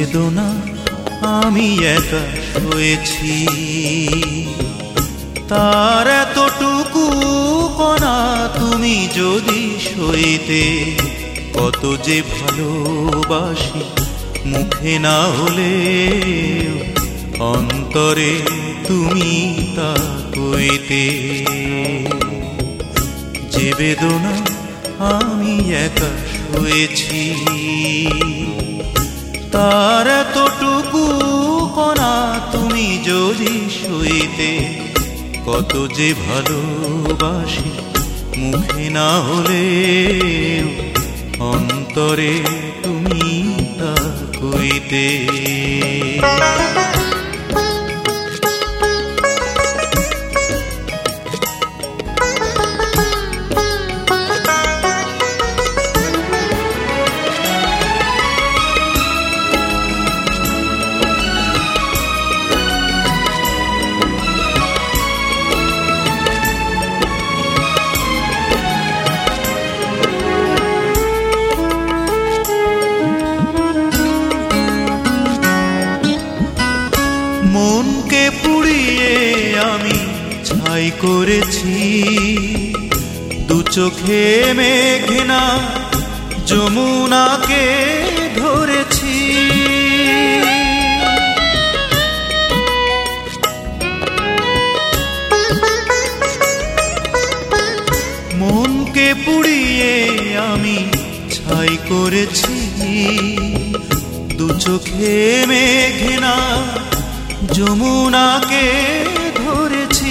বেদনা আমি একা সয়েছি, তার এতটুকু কণা তুমি যদি সইতে, কত যে ভালোবাসি মুখে না হলে অন্তরে তুমি তা কইতে। যে বেদনা আমি একা সয়েছি, তার এতটুকু কণা তুমি যদি সইতে, কত যে ভালোবাসি মুখে না হলে অন্তরে তুমি তা কইতে। মনকে পুড়িয়ে আমি ছাই করেছি, দু চোখে মেঘনা যমুনাকে ধরেছি। মনকে পুড়িয়ে আমি ছাই করেছি, দু চোখে মেঘনা যমুনাকে ধরেছি।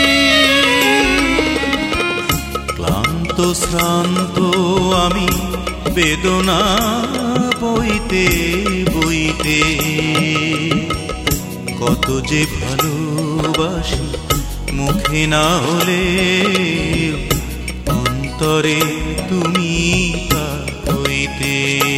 ক্লান্ত শ্রান্ত আমি বেদনা বইতে বইতে, কত যে ভালোবাসি মুখে না হলে অন্তরে তুমি তা কইতে।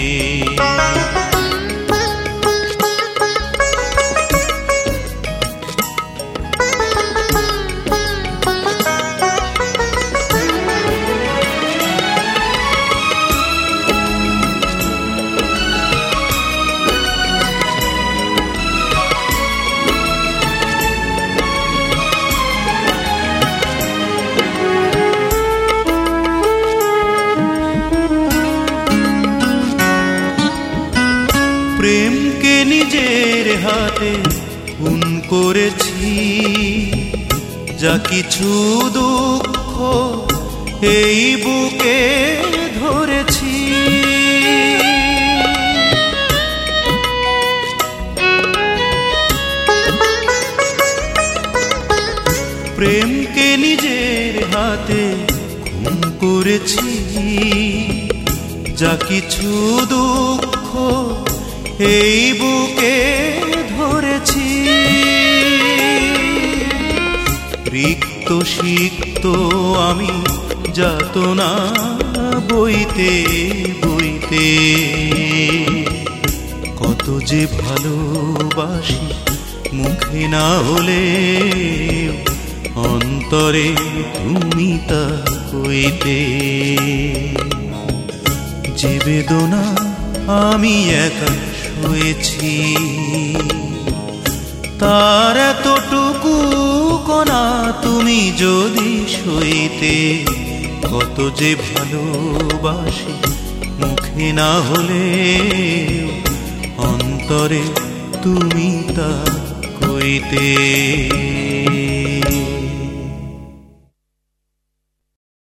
প্রেমকে নিজের হাতে খুন করেছি, যা কিছু দুঃখ এই বুকে ধরেছি। প্রেমকে নিজের হাতে খুন করেছি, যা কিছু দুঃখ এই বুকে ধরেছি। রিক্ত সিক্ত আমি যাতনা বইতে বইতে, কত যে ভালোবাসি মুখে না হলে অন্তরে তুমি তা কইতে। যে বেদনা আমি একা সয়েছি, তার এতটুকু কণা তুমি যদি সইতে, কত যে ভালোবাসি মুখে না হলে অন্তরে তুমি তা কইতে।